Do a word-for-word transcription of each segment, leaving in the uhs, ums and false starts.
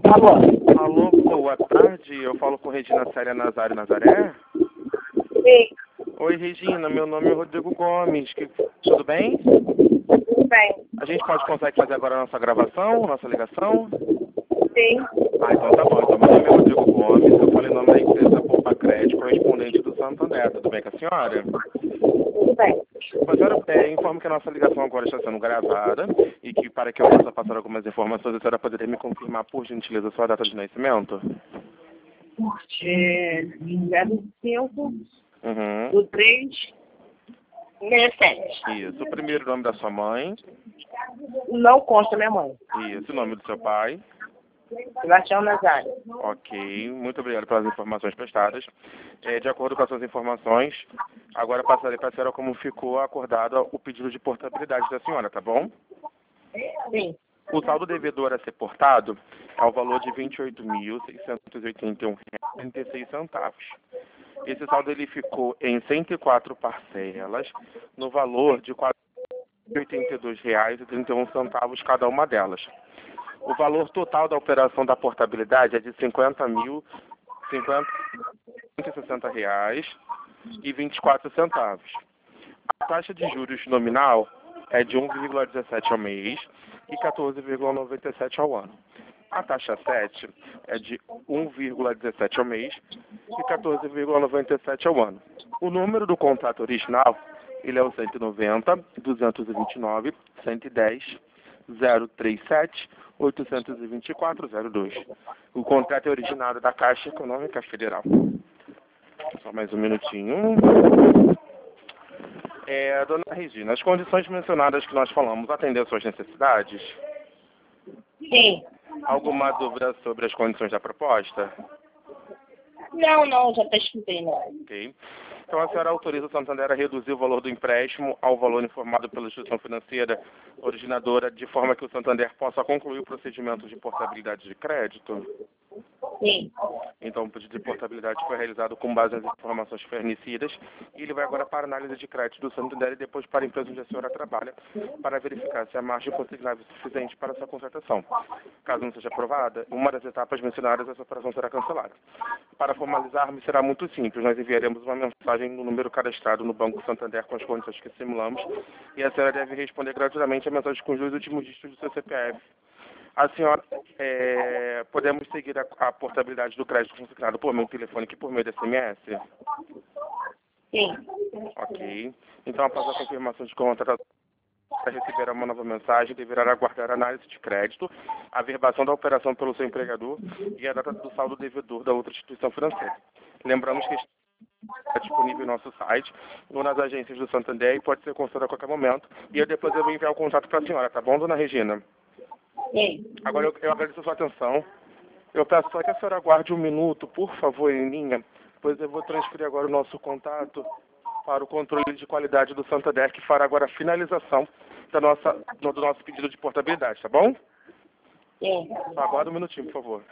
Alô? Alô, boa tarde. Eu falo com Regina Célia Nazário Nazaré? Sim. Oi, Regina. Meu nome é Rodrigo Gomes. Que... Tudo bem? Tudo bem. A gente pode consegue fazer agora a nossa gravação, nossa ligação? Sim. Ah, então tá bom. Então, meu nome é Rodrigo Gomes. Eu falei em nome da empresa Poupa Crédito, correspondente do Santander. Tudo bem com a senhora? Tudo bem. A senhora é, informa que a nossa ligação agora está sendo gravada e que para que eu possa passar algumas informações, a senhora poderia me confirmar, por gentileza, a sua data de nascimento? É, zero cinco Uhum. do três sessenta e sete. Isso. O primeiro nome da sua mãe. Não consta minha mãe. Isso. O nome do seu pai. Sebastião Nazário. Ok. Muito obrigado pelas informações prestadas. É, de acordo com as suas informações, agora passarei para a senhora como ficou acordado o pedido de portabilidade da senhora, tá bom? Sim. O saldo devedor a ser portado é o valor de vinte e oito mil, seiscentos e oitenta e um reais e trinta e seis centavos. Esse saldo ele ficou em cento e quatro parcelas, no valor de quatrocentos e oitenta e dois reais e trinta e um centavos cada uma delas. O valor total da operação da portabilidade é de cinquenta mil, cinquenta e sessenta reais e vinte e quatro centavos. A taxa de juros nominal é de um vírgula dezessete ao mês e quatorze vírgula noventa e sete ao ano. A taxa sete é de um vírgula dezessete ao mês e quatorze vírgula noventa e sete ao ano. O número do contrato original ele é o cento e noventa, duzentos e vinte e nove, cento e dez, zero trinta e sete, oitocentos e vinte e quatro, zero dois. O contrato é originário da Caixa Econômica Federal. Só mais um minutinho. É, dona Regina, as condições mencionadas que nós falamos atendem às suas necessidades? Sim. Alguma dúvida sobre as condições da proposta? Não, não, já pesquisei, não. Ok. Então a senhora autoriza o Santander a reduzir o valor do empréstimo ao valor informado pela instituição financeira originadora, de forma que o Santander possa concluir o procedimento de portabilidade de crédito? Sim. Então, o pedido de portabilidade foi realizado com base nas informações fornecidas e ele vai agora para a análise de crédito do Santander e depois para a empresa onde a senhora trabalha, para verificar se a margem consignável é suficiente para a sua contratação. Caso não seja aprovada, uma das etapas mencionadas, essa operação será cancelada. Para formalizarmos, será muito simples. Nós enviaremos uma mensagem no número cadastrado no Banco Santander com as condições que simulamos e a senhora deve responder gratuitamente a mensagem com os dois últimos dígitos do seu C P F. A senhora, é, podemos seguir a, a portabilidade do crédito consignado por meio telefônico e por meio de S M S? Sim. Ok. Então, após a confirmação de contrato, receberá uma nova mensagem, deverá aguardar a análise de crédito, a verbação da operação pelo seu empregador e a data do saldo devedor da outra instituição financeira. Lembramos que está disponível no nosso site ou nas agências do Santander e pode ser consultado a qualquer momento. E eu depois eu vou enviar o contato para a senhora, tá bom, dona Regina? Sim. Agora eu, eu agradeço a sua atenção. Eu peço só que a senhora aguarde um minuto, por favor, em linha, pois eu vou transferir agora o nosso contato para o controle de qualidade do Santander, que fará agora a finalização da nossa, do nosso pedido de portabilidade, tá bom? Sim. Só aguarda um minutinho, por favor.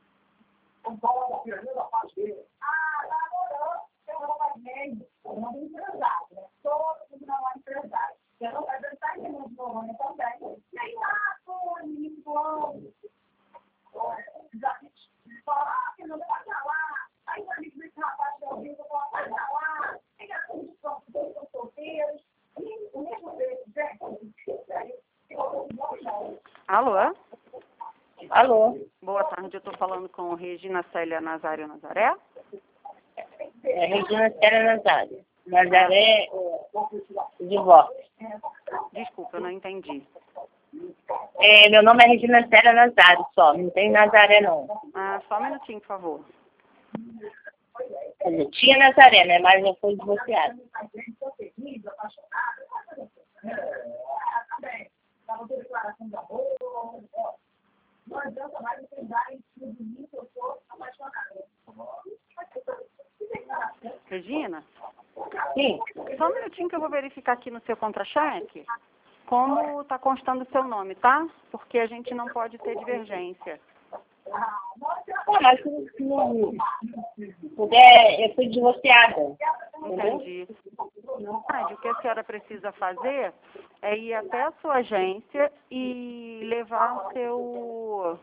Alô? Alô? Boa tarde, eu estou falando com Regina Célia Nazário Nazaré. É Regina Célia Nazário. Nazaré de volta. Desculpa, eu não entendi. É, meu nome é Regina Célia Nazário só, não tem Nazaré não. Ah, só um minutinho, por favor. Quer dizer, tinha Nazaré, né? Mas eu fui divorciada. Regina, Sim. só um minutinho que eu vou verificar aqui no seu contra-cheque como está constando o seu nome, tá? Porque a gente não pode ter divergência. Ah, mas se não puder, eu fui divorciada. Entendi. Ah, o que a senhora precisa fazer é ir até a sua agência e levar o seu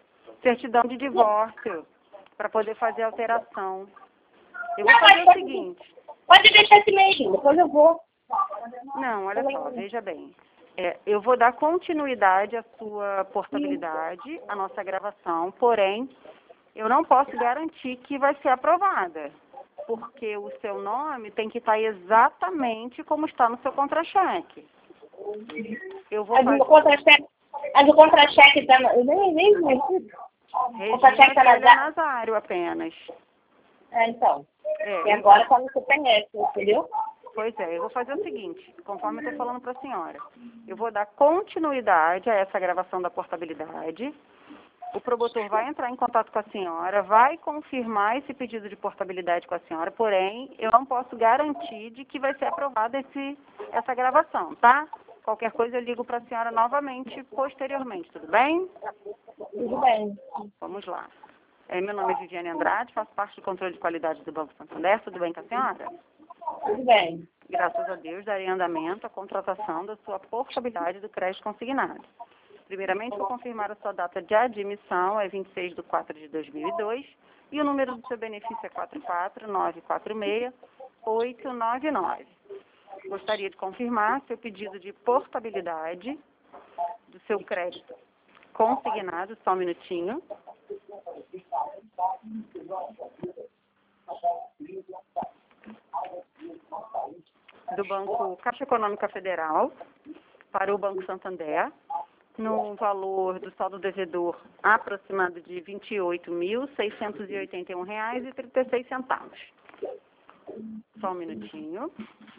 certidão de divórcio, para poder fazer a alteração. Eu vou Não, fazer mas o seguinte. Pode deixar esse mesmo, depois eu vou. Não, olha só, veja bem. É, eu vou dar continuidade à sua portabilidade, à nossa gravação, porém, eu não posso garantir que vai ser aprovada, porque o seu nome tem que estar exatamente como está no seu contra-cheque. Eu vou Mas fazer... o contra-cheque, mas o contra-cheque tá... Eu nem, nem, nem... O contra-cheque tá na... Regina Nazário apenas. É, então. É, E agora tá no C P F, entendeu? Pois é, eu vou fazer o seguinte, conforme eu estou falando para a senhora. Eu vou dar continuidade a essa gravação da portabilidade. O promotor vai entrar em contato com a senhora, vai confirmar esse pedido de portabilidade com a senhora, porém, eu não posso garantir de que vai ser aprovada esse, essa gravação, tá? Qualquer coisa eu ligo para a senhora novamente, posteriormente, tudo bem? Tudo bem. Vamos lá. É, meu nome é Viviane Andrade, faço parte do controle de qualidade do Banco Santander, tudo bem com a senhora? Tudo bem. Graças a Deus, darei andamento à contratação da sua portabilidade do crédito consignado. Primeiramente, vou confirmar a sua data de admissão, é vinte e seis de quatro de dois mil e dois, e o número do seu benefício é quatro quatro nove quatro seis oito nove nove. Gostaria de confirmar seu pedido de portabilidade do seu crédito consignado, só um minutinho. Do Banco Caixa Econômica Federal para o Banco Santander, no valor do saldo devedor aproximado de vinte e oito mil seiscentos e oitenta e um reais e trinta e seis centavos. Só um minutinho.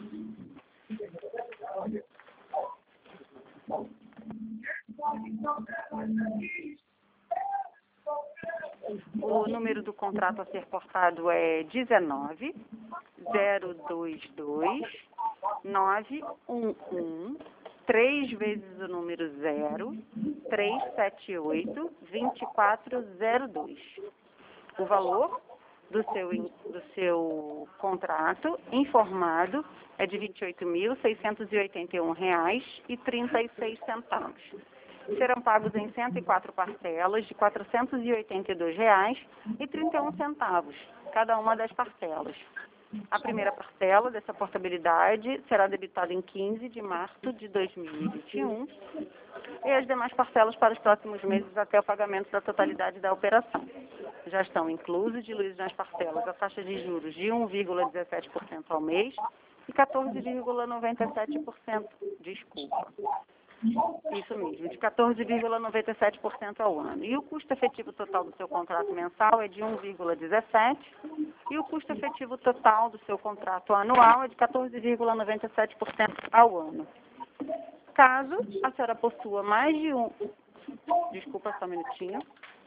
O número do contrato a ser portado é dezenove zero dois dois nove um um três vezes o número zero três sete oito dois quatro zero dois. O valor do seu, do seu contrato informado é de vinte e oito mil seiscentos e oitenta e um reais e trinta e seis centavos. Serão pagos em cento e quatro parcelas de quatrocentos e oitenta e dois reais e trinta e um centavos, cada uma das parcelas. A primeira parcela dessa portabilidade será debitada em quinze de março de dois mil e vinte e um e as demais parcelas para os próximos meses até o pagamento da totalidade da operação. Já estão inclusos diluídos nas parcelas a taxa de juros de um vírgula dezessete por cento ao mês e quatorze vírgula noventa e sete por cento, desculpa. Isso mesmo, de quatorze vírgula noventa e sete por cento ao ano. E o custo efetivo total do seu contrato mensal é de um vírgula dezessete por cento e o custo efetivo total do seu contrato anual é de quatorze vírgula noventa e sete por cento ao ano. Caso a senhora possua mais de um... Desculpa, só um minutinho.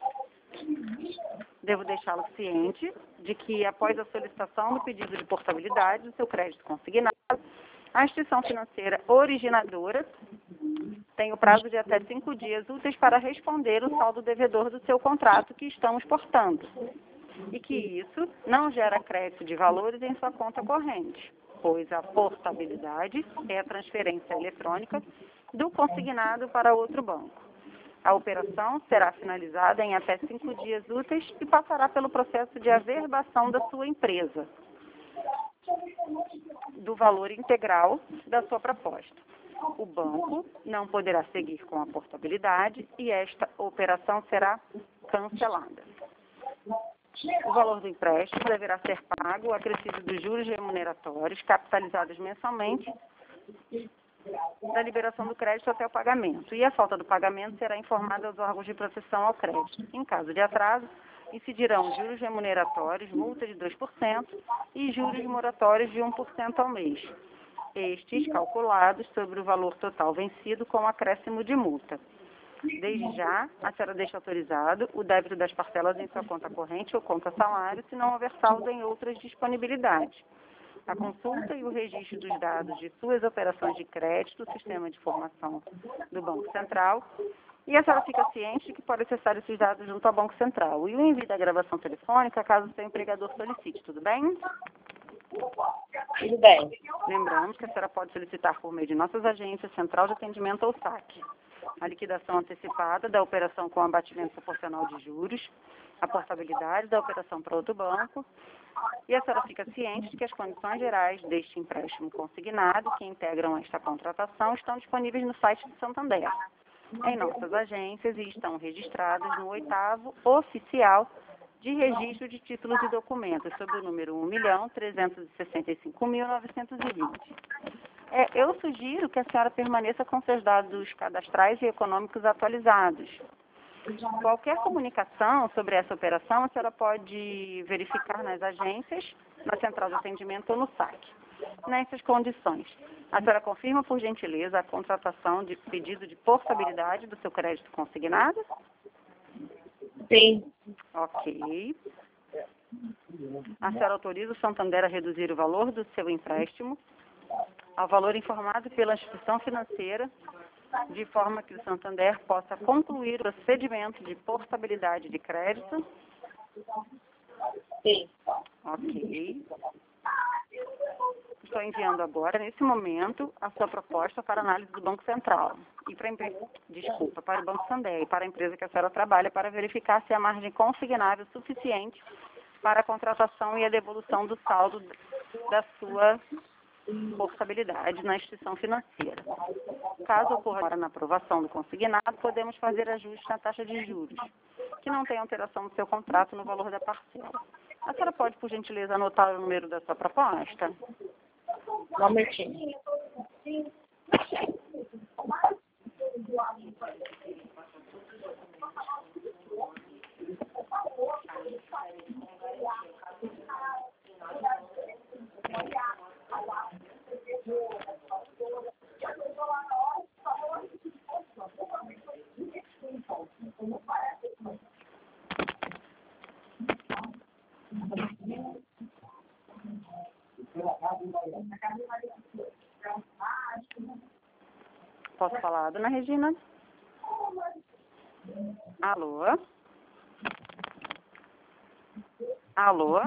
Devo deixá-lo ciente de que, após a solicitação do pedido de portabilidade do seu crédito consignado, a instituição financeira originadora tem o prazo de até cinco dias úteis para responder o saldo devedor do seu contrato que estamos portando, e que isso não gera crédito de valores em sua conta corrente, pois a portabilidade é a transferência eletrônica do consignado para outro banco. A operação será finalizada em até cinco dias úteis e passará pelo processo de averbação da sua empresa, do valor integral da sua proposta. O banco não poderá seguir com a portabilidade e esta operação será cancelada. O valor do empréstimo deverá ser pago acrescido dos juros remuneratórios capitalizados mensalmente da liberação do crédito até o pagamento. E a falta do pagamento será informada aos órgãos de proteção ao crédito. Em caso de atraso, incidirão juros remuneratórios, multa de dois por cento e juros moratórios de um por cento ao mês. Estes calculados sobre o valor total vencido com acréscimo de multa. Desde já, a senhora deixa autorizado o débito das parcelas em sua conta corrente ou conta salário, se não houver saldo em outras disponibilidades. A consulta e o registro dos dados de suas operações de crédito, o sistema de informação do Banco Central, e a senhora fica ciente de que pode acessar esses dados junto ao Banco Central. E o envio da gravação telefônica, caso o seu empregador solicite, tudo bem? Tudo bem. Lembramos que a senhora pode solicitar por meio de nossas agências, Central de Atendimento ou S A C. a liquidação antecipada da operação com abatimento proporcional de juros, a portabilidade da operação para outro banco, e a senhora fica ciente de que as condições gerais deste empréstimo consignado que integram esta contratação estão disponíveis no site do Santander, em nossas agências, e estão registradas no oitavo oficial de registro de títulos e documentos, sob o número um milhão trezentos e sessenta e cinco mil novecentos e vinte. É, eu sugiro que a senhora permaneça com seus dados cadastrais e econômicos atualizados. Qualquer comunicação sobre essa operação, a senhora pode verificar nas agências, na central de atendimento ou no saque. Nessas condições, a senhora confirma, por gentileza, a contratação de pedido de portabilidade do seu crédito consignado? Sim. Ok. A senhora autoriza o Santander a reduzir o valor do seu empréstimo ao valor informado pela instituição financeira, de forma que o Santander possa concluir o procedimento de portabilidade de crédito? Sim. Ok. Estou enviando agora, nesse momento, a sua proposta para análise do Banco Central. E para a empresa, desculpa, para o Banco Santander e para a empresa que a senhora trabalha, para verificar se há margem consignável suficiente para a contratação e a devolução do saldo da sua portabilidade na instituição financeira. Caso ocorra agora na aprovação do consignado, podemos fazer ajustes na taxa de juros, que não tem alteração no seu contrato no valor da parcela. A senhora pode, por gentileza, anotar o número da sua proposta? Um momentinho. Posso falar, dona Regina? Alô? Alô?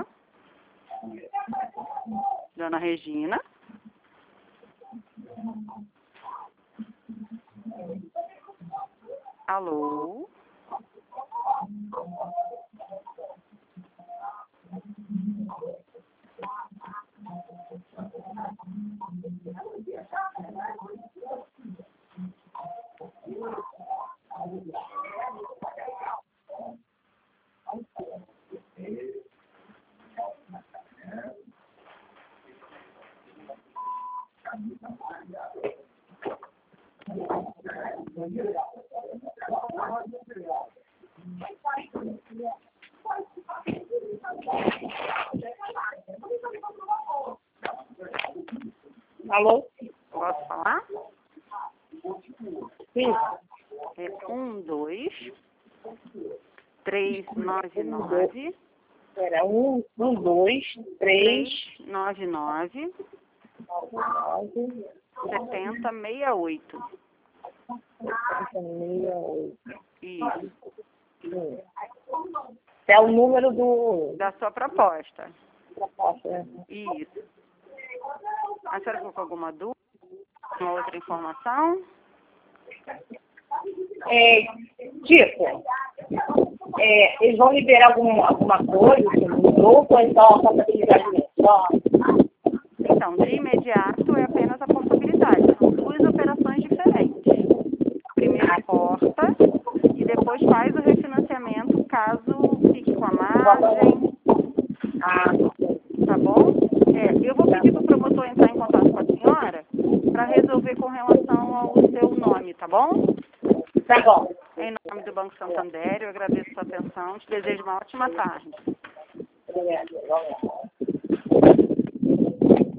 Dona Regina? Alô? Alô? Posso falar? Sim. É um, dois, três, nove, nove, Era um, um, dois, três, nove, nove, nove, setenta, sessenta e oito. sessenta e oito. Isso. Sim. É o número do... Da sua proposta. proposta, né? Isso. A senhora ficou com alguma dúvida? Uma outra informação? É, tipo, é, eles vão liberar algum, alguma coisa, assim, mudou, ou é só a portabilidade mesmo? Só... Então, de imediato é apenas a portabilidade. São duas operações diferentes. Primeiro porta e depois faz o refinanciamento caso fique com a margem. Ah, Tá bom? É, eu vou pedir para o promotor entrar em contato com a senhora para resolver com relação ao seu nome, tá bom? tá bom. Em nome do Banco Santander, eu agradeço a sua atenção. Te desejo uma ótima tarde. Obrigada.